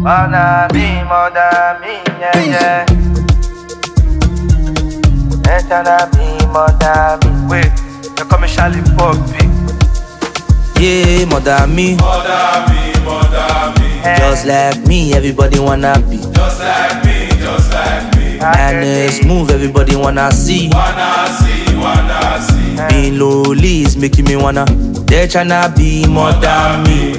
Wanna be more than me, yeah, yeah. They tryna be more than me. Wait, you call me Charlie Poppy. Yeah, more than me. More than me, more than me. Just like me, everybody wanna be. Just like me, just like me. Madness move, everybody wanna see. Wanna see, wanna see. Being lowly is making me wanna. They tryna be more than me.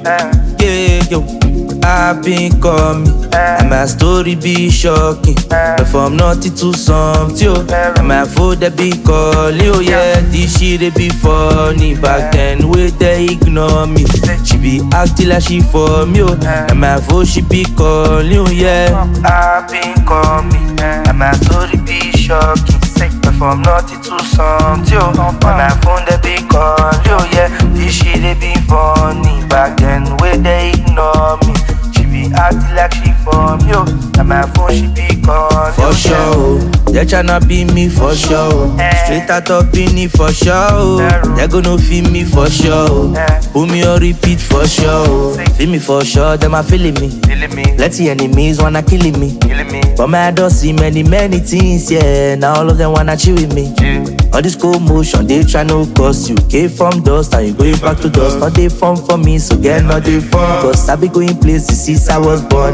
Yeah, yo, I've been coming, and my story be shocking. But from nothing to something, yo, and my food they be calling, oh yeah, this shit they be funny. Back then, wait they ignore me. She be acting like she for me, oh, and my voice she be calling, oh yeah. I've been coming, and my story be shocking. But from nothing to something, yo, and my phone they be calling, oh yeah, this shit they be funny. Back then, wait they ignore me. She be acting like she for me, yo, and my phone she be calling. For sure, they tryna be me for sure. Straight out up in it for sure. They gonna feel me for sure. Put me on repeat for sure. Feel me for sure, them a feeling me. Plenty enemies wanna killing me. But my don't see many things, yeah. Now all of them wanna chill with me. All this cold motion, they tryna cost you. Came from dust, and you going back to dust. Not they fun for me, so get not they fun. Cause I be going places since I was born.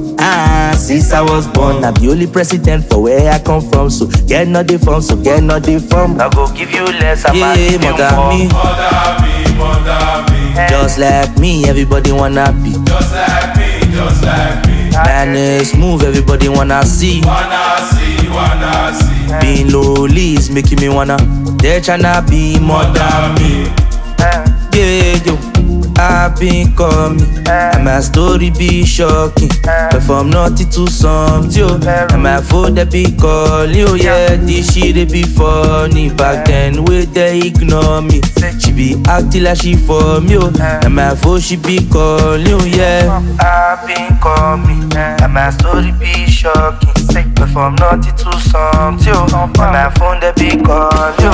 Since I was born, I'm the only president for where I come from. So get not the form, so get not the form. I go give you less, I'm Yeah, give you more than more. me. More than me, more than me. Just like me, everybody wanna be. Just like me, just like me. Madness move, everybody wanna see. Wanna see, wanna see. Being lowly is making me wanna. They tryna be more than me. Yeah, yo, I've been coming, and my story be shocking. But from nothing to something, yo, and my phone they be calling, oh yeah, this shit they be funny. Back then, wait they ignore me. She be acting like she for me, oh, and my phone she be calling, oh yeah. I've been coming, and my story be shocking. But from nothing to something, yo, and my phone they be calling.